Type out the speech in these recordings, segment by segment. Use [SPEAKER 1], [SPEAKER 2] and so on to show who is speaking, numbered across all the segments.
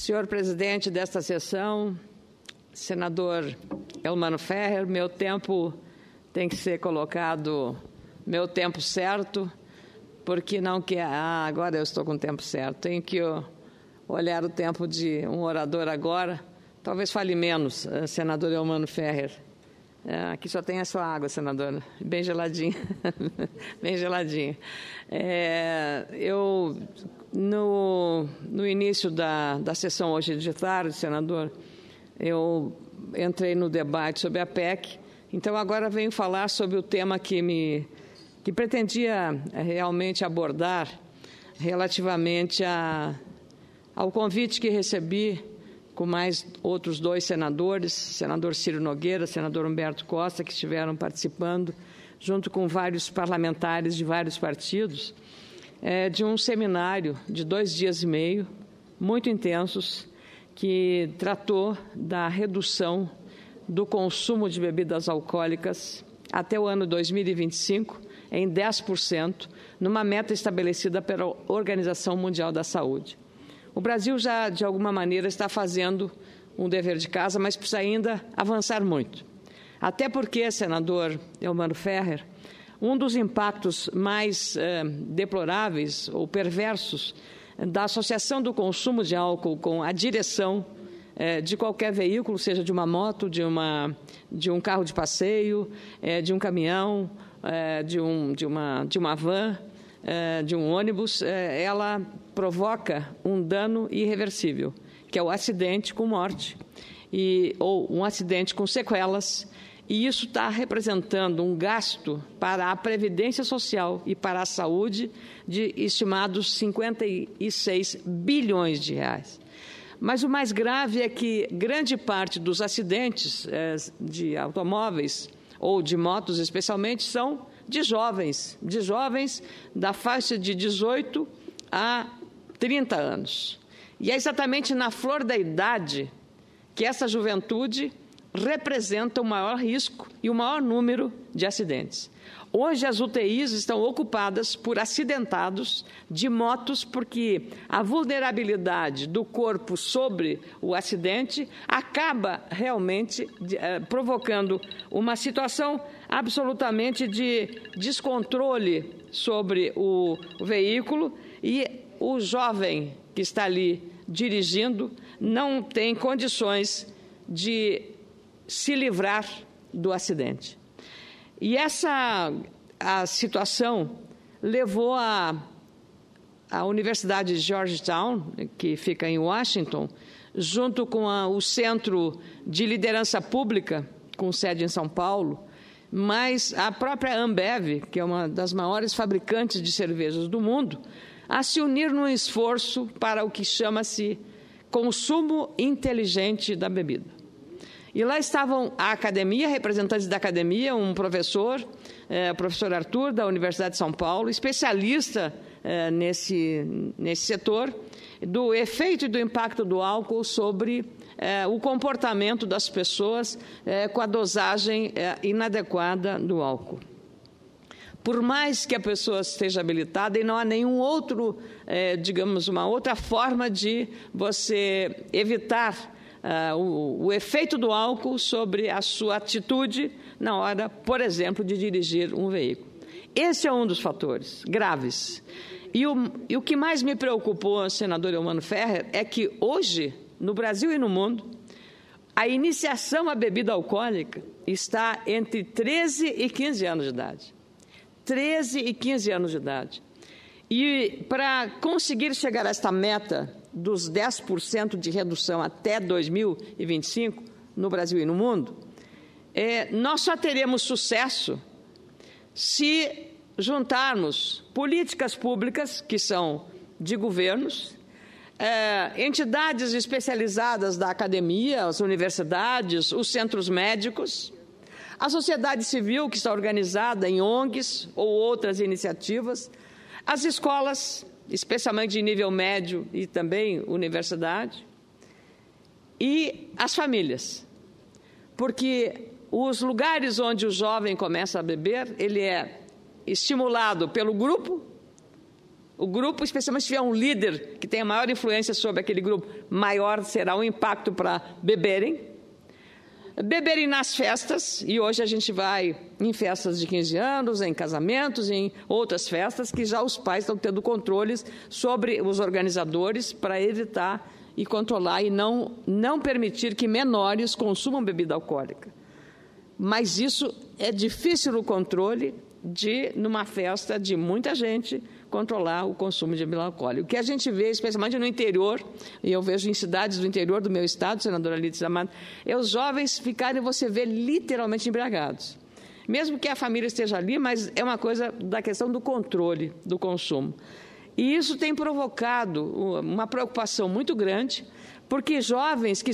[SPEAKER 1] Senhor presidente desta sessão, senador Elmano Ferrer, meu tempo tem que ser colocado, meu tempo certo, porque não que... agora eu estou com o tempo certo. Tenho que olhar o tempo de um orador agora. Talvez fale menos, senador Elmano Ferrer. Aqui só tem a sua água, senadora, bem geladinha, bem geladinha. No início da sessão hoje de tarde, senador, eu entrei no debate sobre a PEC, então agora venho falar sobre o tema que pretendia realmente abordar relativamente ao convite que recebi com mais outros dois senadores, senador Ciro Nogueira, senador Humberto Costa, que estiveram participando, junto com vários parlamentares de vários partidos, de um seminário de 2 dias e meio, muito intensos, que tratou da redução do consumo de bebidas alcoólicas até o ano 2025 em 10%, numa meta estabelecida pela Organização Mundial da Saúde. O Brasil já, de alguma maneira, está fazendo um dever de casa, mas precisa ainda avançar muito. Até porque, senador Elmano Ferrer, um dos impactos mais deploráveis ou perversos da associação do consumo de álcool com a direção de qualquer veículo, seja de uma moto, de um carro de passeio, de um caminhão, de uma van, de um ônibus, ela provoca um dano irreversível, que é o acidente com morte, ou um acidente com sequelas, e isso está representando um gasto para a Previdência Social e para a saúde de estimados 56 bilhões de reais. Mas o mais grave é que grande parte dos acidentes de automóveis ou de motos, especialmente, são de jovens da faixa de 18 a 30 anos. E é exatamente na flor da idade que essa juventude representa o maior risco e o maior número de acidentes. Hoje, as UTIs estão ocupadas por acidentados de motos, porque a vulnerabilidade do corpo sobre o acidente acaba realmente provocando uma situação absolutamente de descontrole sobre o veículo, e o jovem que está ali dirigindo não tem condições de se livrar do acidente. E a situação levou a Universidade de Georgetown, que fica em Washington, junto com o Centro de Liderança Pública, com sede em São Paulo, mas a própria Ambev, que é uma das maiores fabricantes de cervejas do mundo, a se unir num esforço para o que chama-se consumo inteligente da bebida. E lá estavam a academia, representantes da academia, um professor, o professor Arthur, da Universidade de São Paulo, especialista nesse setor, do efeito e do impacto do álcool sobre o comportamento das pessoas com a dosagem inadequada do álcool. Por mais que a pessoa esteja habilitada, e não há nenhum outro, digamos, uma outra forma de você evitar o efeito do álcool sobre a sua atitude na hora, por exemplo, de dirigir um veículo. Esse é um dos fatores graves. E o que mais me preocupou, senador Elmano Ferrer, é que hoje, no Brasil e no mundo, a iniciação à bebida alcoólica está entre 13 e 15 anos de idade. 13 e 15 anos de idade. E para conseguir chegar a esta meta dos 10% de redução até 2025, no Brasil e no mundo, nós só teremos sucesso se juntarmos políticas públicas, que são de governos, entidades especializadas da academia, as universidades, os centros médicos, a sociedade civil, que está organizada em ONGs ou outras iniciativas, as escolas, especialmente de nível médio e também universidade, e as famílias. Porque os lugares onde o jovem começa a beber, ele é estimulado pelo grupo, o grupo, especialmente se tiver um líder que tenha maior influência sobre aquele grupo, maior será o impacto para beberem nas festas, e hoje a gente vai em festas de 15 anos, em casamentos, em outras festas, que já os pais estão tendo controles sobre os organizadores para evitar e controlar e não permitir que menores consumam bebida alcoólica. Mas isso é difícil o controle numa festa de muita gente, controlar o consumo de bebida alcoólica. O que a gente vê, especialmente no interior, e eu vejo em cidades do interior do meu estado, senadora Lídice da Mata, é os jovens ficarem, você vê, literalmente embriagados. Mesmo que a família esteja ali, mas é uma coisa da questão do controle do consumo. E isso tem provocado uma preocupação muito grande, porque jovens que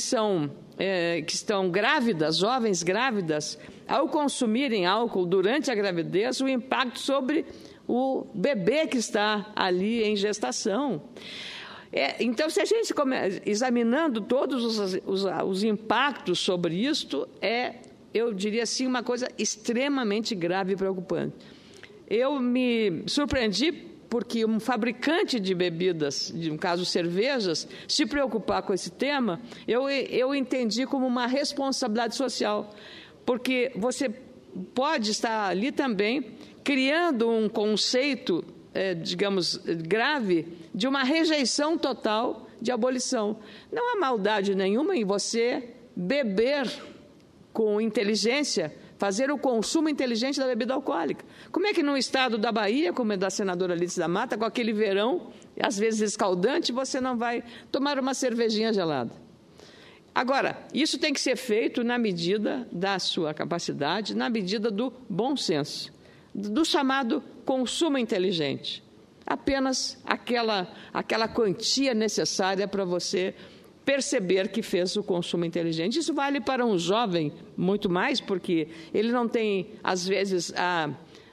[SPEAKER 1] estão grávidas, jovens grávidas, ao consumirem álcool durante a gravidez, o impacto sobre o bebê que está ali em gestação. Então, se a gente examinando todos os impactos sobre isto, eu diria assim, uma coisa extremamente grave e preocupante. Eu me surpreendi porque um fabricante de bebidas, no caso cervejas, se preocupar com esse tema, eu entendi como uma responsabilidade social, porque você pode estar ali também criando um conceito, digamos, grave, de uma rejeição total de abolição. Não há maldade nenhuma em você beber com inteligência, fazer o consumo inteligente da bebida alcoólica. Como é que no estado da Bahia, como é da senadora Lídice da Mata, com aquele verão, às vezes escaldante, você não vai tomar uma cervejinha gelada? Agora, isso tem que ser feito na medida da sua capacidade, na medida do bom senso, do chamado consumo inteligente. Apenas aquela quantia necessária para você perceber que fez o consumo inteligente. Isso vale para um jovem muito mais, porque ele não tem, às vezes, a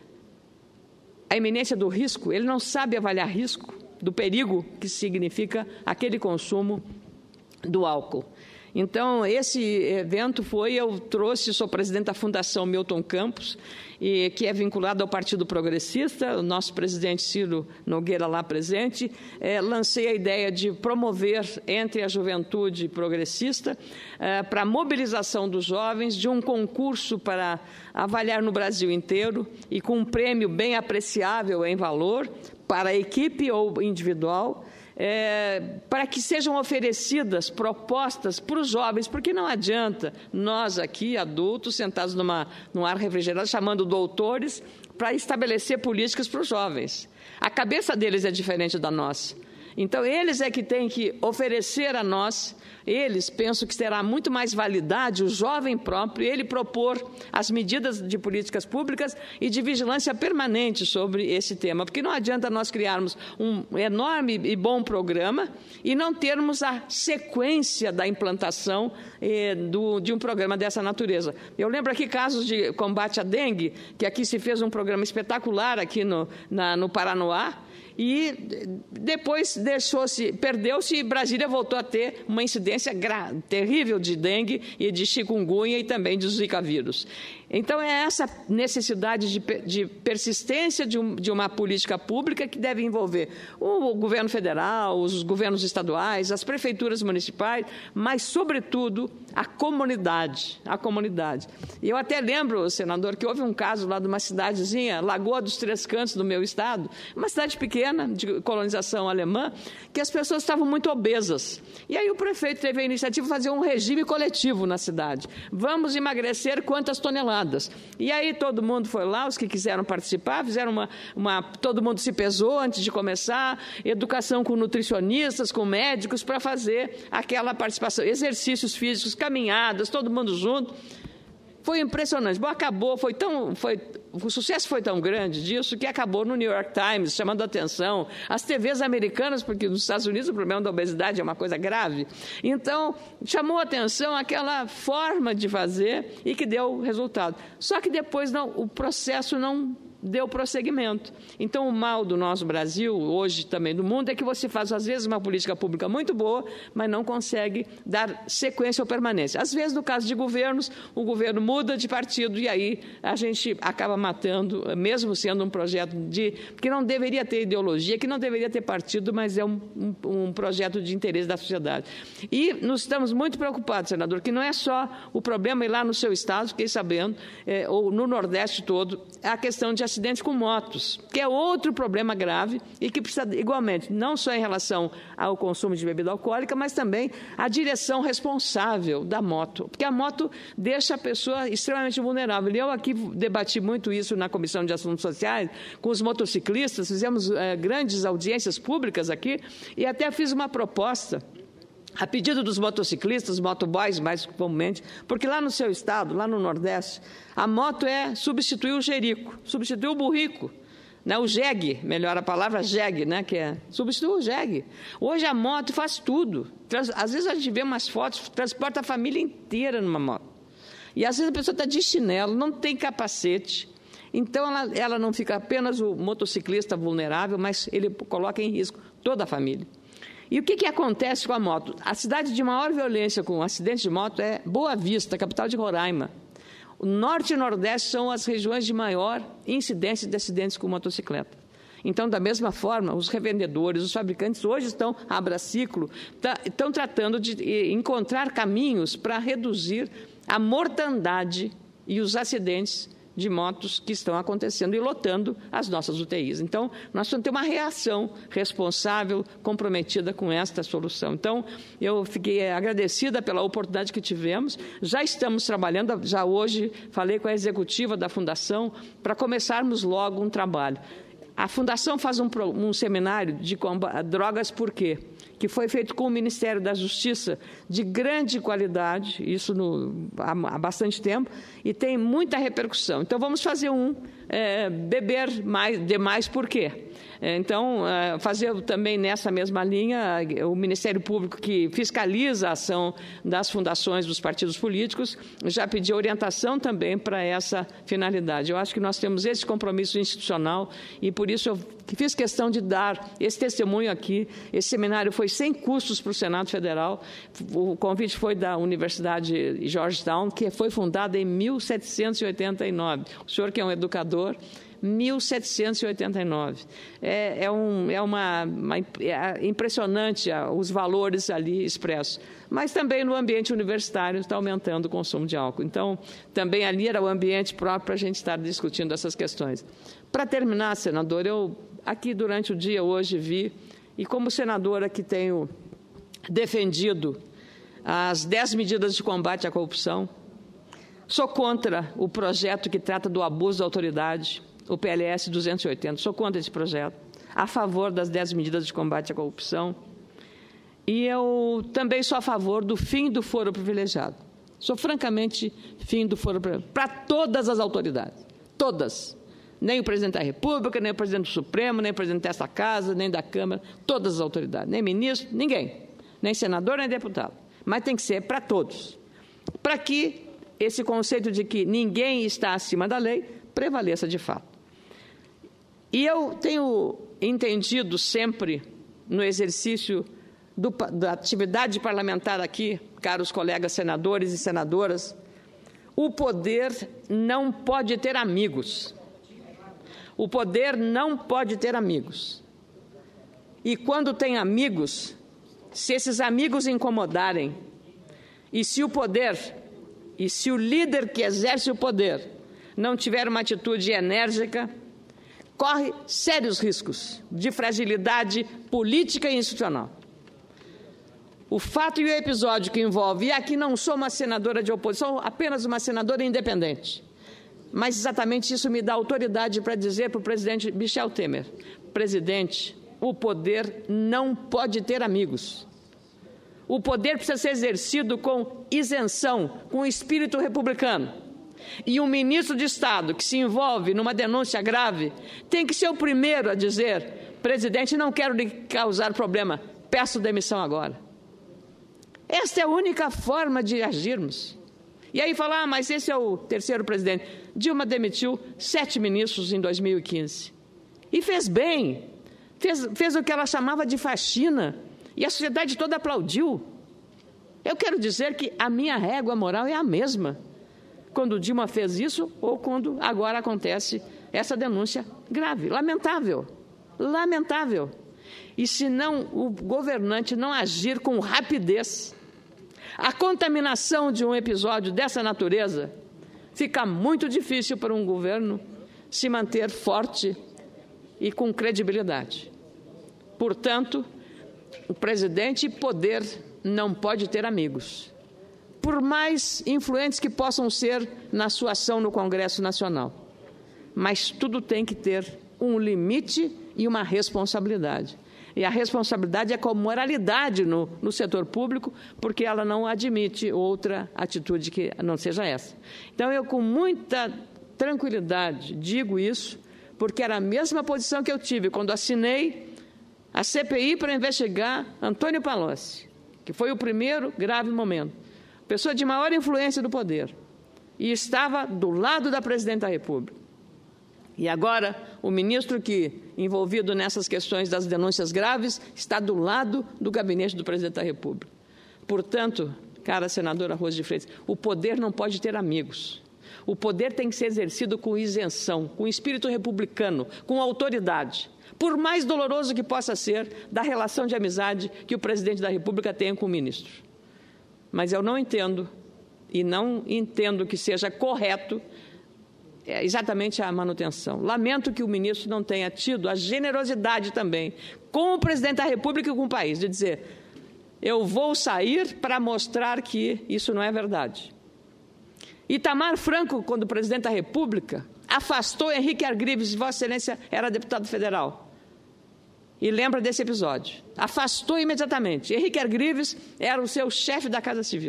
[SPEAKER 1] iminência do risco, ele não sabe avaliar risco, do perigo que significa aquele consumo do álcool. Então, esse evento eu trouxe, sou presidente da Fundação Milton Campos, que é vinculado ao Partido Progressista, o nosso presidente Ciro Nogueira lá presente, lancei a ideia de promover entre a juventude progressista, para a mobilização dos jovens, de um concurso para avaliar no Brasil inteiro, e com um prêmio bem apreciável em valor, para a equipe ou individual, para que sejam oferecidas propostas para os jovens, porque não adianta nós aqui, adultos, sentados num ar refrigerado, chamando doutores, para estabelecer políticas para os jovens. A cabeça deles é diferente da nossa. Então, eles é que têm que oferecer a nós, eles pensam que terá muito mais validade, o jovem próprio, ele propor as medidas de políticas públicas e de vigilância permanente sobre esse tema, porque não adianta nós criarmos um enorme e bom programa e não termos a sequência da implantação de um programa dessa natureza. Eu lembro aqui casos de combate à dengue, que aqui se fez um programa espetacular aqui no Paranoá, e depois perdeu-se, e Brasília voltou a ter uma incidência terrível de dengue e de chikungunya e também de zika vírus. Então, é essa necessidade de persistência de uma política pública que deve envolver o governo federal, os governos estaduais, as prefeituras municipais, mas, sobretudo, a comunidade. E eu até lembro, senador, que houve um caso lá de uma cidadezinha, Lagoa dos Três Cantos, do meu estado, uma cidade pequena, de colonização alemã, que as pessoas estavam muito obesas. E aí o prefeito teve a iniciativa de fazer um regime coletivo na cidade. Vamos emagrecer quantas toneladas? E aí todo mundo foi lá, os que quiseram participar, fizeram todo mundo se pesou antes de começar, educação com nutricionistas, com médicos, para fazer aquela participação, exercícios físicos, caminhadas, todo mundo junto. Foi impressionante. Bom, acabou, o sucesso foi tão grande disso que acabou no New York Times, chamando a atenção. As TVs americanas, porque nos Estados Unidos o problema da obesidade é uma coisa grave. Então, chamou a atenção aquela forma de fazer e que deu resultado. Só que depois o processo deu prosseguimento. Então, o mal do nosso Brasil, hoje também do mundo, é que você faz, às vezes, uma política pública muito boa, mas não consegue dar sequência ou permanência. Às vezes, no caso de governos, o governo muda de partido e aí a gente acaba matando, mesmo sendo um projeto que não deveria ter ideologia, que não deveria ter partido, mas é um projeto de interesse da sociedade. E nós estamos muito preocupados, senador, que não é só o problema ir lá no seu estado, fiquei sabendo, ou no Nordeste todo, a questão de acidentes com motos, que é outro problema grave e que precisa, igualmente, não só em relação ao consumo de bebida alcoólica, mas também a direção responsável da moto, porque a moto deixa a pessoa extremamente vulnerável. E eu aqui debati muito isso na Comissão de Assuntos Sociais, com os motociclistas, fizemos grandes audiências públicas aqui e até fiz uma proposta a pedido dos motociclistas, motoboys mais comumente, porque lá no seu estado, lá no Nordeste, a moto substituir o jerico, substituir o burrico, né? O jegue, melhor a palavra jegue, né? Que substitui o jegue. Hoje a moto faz tudo. Às vezes a gente vê umas fotos, transporta a família inteira numa moto. E às vezes a pessoa está de chinelo, não tem capacete. Então ela não fica apenas o motociclista vulnerável, mas ele coloca em risco toda a família. E o que acontece com a moto? A cidade de maior violência com acidentes de moto é Boa Vista, capital de Roraima. O Norte e Nordeste são as regiões de maior incidência de acidentes com motocicleta. Então, da mesma forma, os revendedores, os fabricantes hoje estão, a Abraciclo, estão tratando de encontrar caminhos para reduzir a mortandade e os acidentes de motos que estão acontecendo e lotando as nossas UTIs. Então, nós temos que ter uma reação responsável, comprometida com esta solução. Então, eu fiquei agradecida pela oportunidade que tivemos. Já estamos trabalhando, já hoje falei com a executiva da Fundação para começarmos logo um trabalho. A Fundação faz um seminário de drogas por quê? Que foi feito com o Ministério da Justiça, de grande qualidade, isso há bastante tempo, e tem muita repercussão. Então, vamos fazer beber demais por quê? Então, fazer também nessa mesma linha, o Ministério Público, que fiscaliza a ação das fundações dos partidos políticos, já pediu orientação também para essa finalidade. Eu acho que nós temos esse compromisso institucional e, por isso, eu fiz questão de dar esse testemunho aqui. Esse seminário foi sem custos para o Senado Federal. O convite foi da Universidade Georgetown, que foi fundada em 1789. O senhor, que é um educador, 1789. É impressionante os valores ali expressos. Mas também no ambiente universitário está aumentando o consumo de álcool. Então, também ali era o ambiente próprio para a gente estar discutindo essas questões. Para terminar, senador, eu aqui durante o dia hoje vi, e como senadora que tenho defendido as 10 medidas de combate à corrupção, sou contra o projeto que trata do abuso da autoridade, o PLS 280, sou contra esse projeto, a favor das 10 medidas de combate à corrupção, e eu também sou a favor do fim do foro privilegiado. Sou francamente fim do foro privilegiado, para todas as autoridades, todas. Nem o presidente da República, nem o presidente do Supremo, nem o presidente desta Casa, nem da Câmara, todas as autoridades, nem ministro, ninguém, nem senador, nem deputado. Mas tem que ser para todos, para que esse conceito de que ninguém está acima da lei prevaleça de fato. E eu tenho entendido sempre, no exercício da atividade parlamentar aqui, caros colegas senadores e senadoras, o poder não pode ter amigos. O poder não pode ter amigos. E quando tem amigos, se esses amigos incomodarem, e se o poder, e se o líder que exerce o poder não tiver uma atitude enérgica, corre sérios riscos de fragilidade política e institucional. O fato e o episódio que envolve, e aqui não sou uma senadora de oposição, apenas uma senadora independente, mas exatamente isso me dá autoridade para dizer para o presidente Michel Temer: presidente, o poder não pode ter amigos. O poder precisa ser exercido com isenção, com espírito republicano. E um ministro de Estado que se envolve numa denúncia grave tem que ser o primeiro a dizer: presidente, não quero lhe causar problema, peço demissão agora. Esta é a única forma de agirmos. E aí fala, mas esse é o terceiro presidente. Dilma demitiu 7 ministros em 2015. E fez bem. Fez o que ela chamava de faxina. E a sociedade toda aplaudiu. Eu quero dizer que a minha régua moral é a mesma quando Dilma fez isso ou quando agora acontece essa denúncia grave, lamentável, lamentável. E se não o governante não agir com rapidez, a contaminação de um episódio dessa natureza fica muito difícil para um governo se manter forte e com credibilidade. Portanto, o presidente poder não pode ter amigos, por mais influentes que possam ser na sua ação no Congresso Nacional. Mas tudo tem que ter um limite e uma responsabilidade. E a responsabilidade é com moralidade no setor público, porque ela não admite outra atitude que não seja essa. Então, eu, com muita tranquilidade, digo isso, porque era a mesma posição que eu tive quando assinei a CPI para investigar Antônio Palocci, que foi o primeiro grave momento. Pessoa de maior influência do poder, e estava do lado da Presidente da República. E agora, o ministro envolvido nessas questões das denúncias graves está do lado do gabinete do Presidente da República. Portanto, cara senadora Rose de Freitas, o poder não pode ter amigos. O poder tem que ser exercido com isenção, com espírito republicano, com autoridade. Por mais doloroso que possa ser da relação de amizade que o Presidente da República tem com o ministro. Mas eu não entendo, e não entendo que seja correto exatamente a manutenção. Lamento que o ministro não tenha tido a generosidade também com o Presidente da República e com o país, de dizer, eu vou sair para mostrar que isso não é verdade. Itamar Franco, quando Presidente da República, afastou Henrique Argrives, Vossa Excelência era deputado federal. E lembra desse episódio. Afastou imediatamente. Henrique Argrives era o seu chefe da Casa Civil.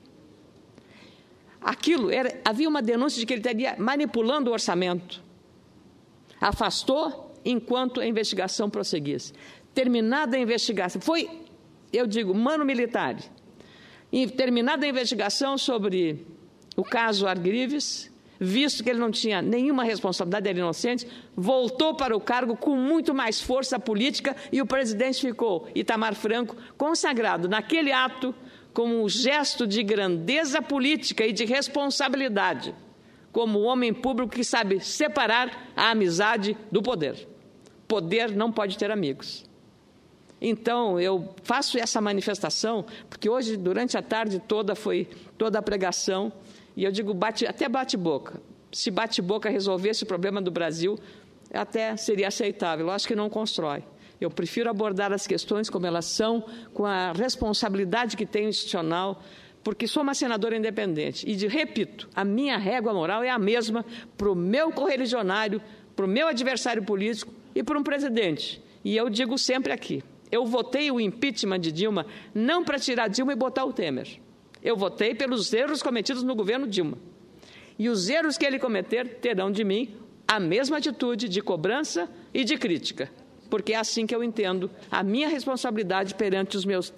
[SPEAKER 1] Havia uma denúncia de que ele estaria manipulando o orçamento. Afastou enquanto a investigação prosseguisse. Terminada a investigação, eu digo, mano militar. E terminada a investigação sobre o caso Argrives, visto que ele não tinha nenhuma responsabilidade, era inocente, voltou para o cargo com muito mais força política e o presidente ficou, Itamar Franco, consagrado naquele ato como um gesto de grandeza política e de responsabilidade, como homem público que sabe separar a amizade do poder. Poder não pode ter amigos. Então, eu faço essa manifestação, porque hoje, durante a tarde toda, foi toda a pregação. E eu digo, até bate-boca. Se bate-boca resolvesse o problema do Brasil, até seria aceitável. Eu acho que não constrói. Eu prefiro abordar as questões como elas são, com a responsabilidade que tenho institucional, porque sou uma senadora independente. E, repito, a minha régua moral é a mesma para o meu correligionário, para o meu adversário político e para um presidente. E eu digo sempre aqui, eu votei o impeachment de Dilma não para tirar Dilma e botar o Temer. Eu votei pelos erros cometidos no governo Dilma. E os erros que ele cometer terão de mim a mesma atitude de cobrança e de crítica. Porque é assim que eu entendo a minha responsabilidade perante os meus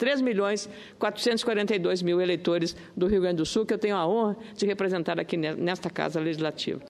[SPEAKER 1] 3.442.000 eleitores do Rio Grande do Sul, que eu tenho a honra de representar aqui nesta Casa Legislativa.